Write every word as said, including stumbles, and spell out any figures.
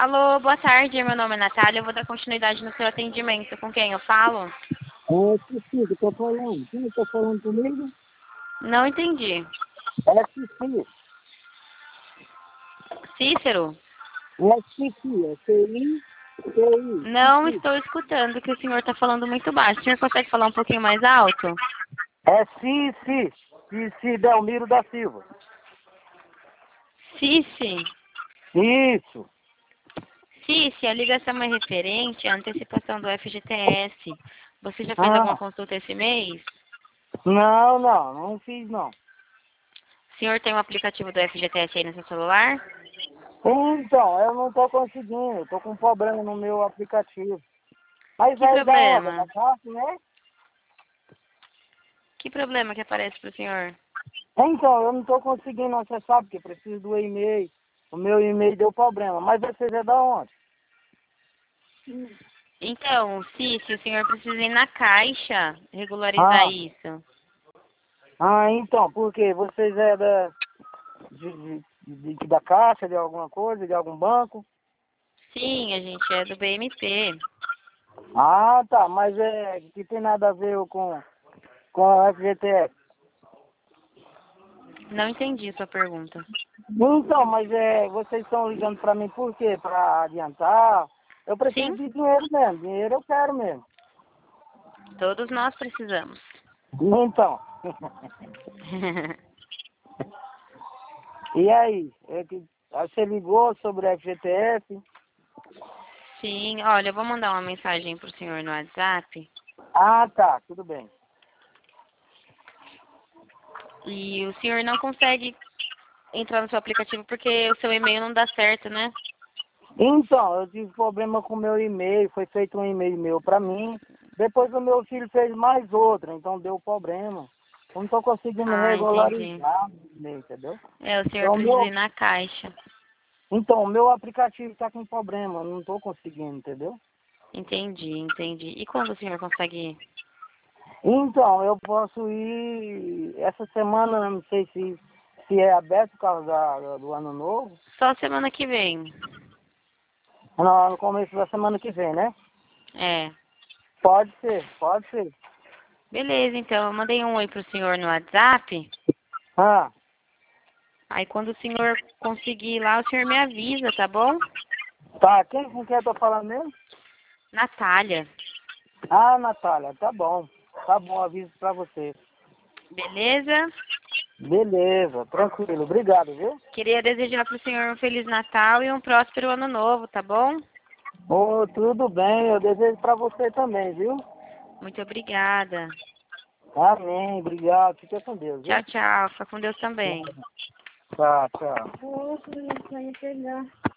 Alô, boa tarde, meu nome é Natália, eu vou dar continuidade no seu atendimento. Com quem eu falo? É Cici, que tá falando. Quem tá falando comigo? Não entendi. É Cici. Cícero? É Cici, é C I, C I, Não Cici. estou escutando, que o senhor está falando muito baixo. O senhor consegue falar um pouquinho mais alto? É Cici, Cici Delmiro da Silva. Cici? Isso. Cici, a ligação é referente à antecipação do F G T S. Você já fez alguma Ah, consulta esse mês? não, não, não fiz não. O senhor tem o aplicativo do F G T S aí no seu celular? Então, eu não tô conseguindo, eu tô com um problema no meu aplicativo. Mas Que aí da onda, problema? da casa, né? Que problema que aparece para o senhor? Então, eu não tô conseguindo acessar, porque preciso do e-mail. O meu e-mail deu problema. Mas vocês é da onde? Então, Cici, o senhor precisa ir na caixa regularizar Ah, isso. ah, então, por quê? Vocês é da, de, de, de- de- da caixa, de alguma coisa, de algum banco? Sim, a gente é do B M P. Ah, tá, mas é que tem nada a ver com, com a F G T S. Não entendi sua pergunta. Então, mas é, vocês estão ligando pra mim por quê? Pra adiantar? Eu preciso Sim, de dinheiro mesmo, dinheiro eu quero mesmo. todos nós precisamos. Então, e aí? É que, aí você ligou sobre a F G T S? Sim, olha, eu vou mandar uma mensagem pro senhor no WhatsApp Ah, tá, tudo bem. e o senhor não consegue entrar no seu aplicativo porque o seu e-mail não dá certo, né? Então, eu tive problema com o meu e-mail, foi feito um e-mail meu pra mim. Depois o meu filho fez mais outro, então deu problema. Eu não estou conseguindo Ah, entendi. regularizar, entendeu? É, o senhor Então, o precisa meu, ir na caixa. então, o meu aplicativo está com problema, eu não estou conseguindo, entendeu? Entendi, entendi. E quando o senhor consegue ir? Então, eu posso ir essa semana, não sei se, se é aberto por causa da, do ano novo. Só semana que vem. Não, no começo da semana que vem, né? É. Pode ser, pode ser. Beleza, então eu mandei um oi pro senhor no WhatsApp. Ah, Aí quando o senhor conseguir ir lá, o senhor me avisa, tá bom? tá, quem com quem eu tô falando mesmo? Natália. Ah, Natália, tá bom. Tá bom, aviso pra você. Beleza? Beleza, tranquilo. Obrigado, viu? Queria desejar pro senhor um Feliz Natal e um próspero Ano Novo, tá bom? Ô, tudo bem, eu desejo pra você também, viu? Muito obrigada. Amém, obrigado. Fica com Deus, Tchau, viu? tchau. Fica com Deus também. Tá, tchau. Ô, vai pegar.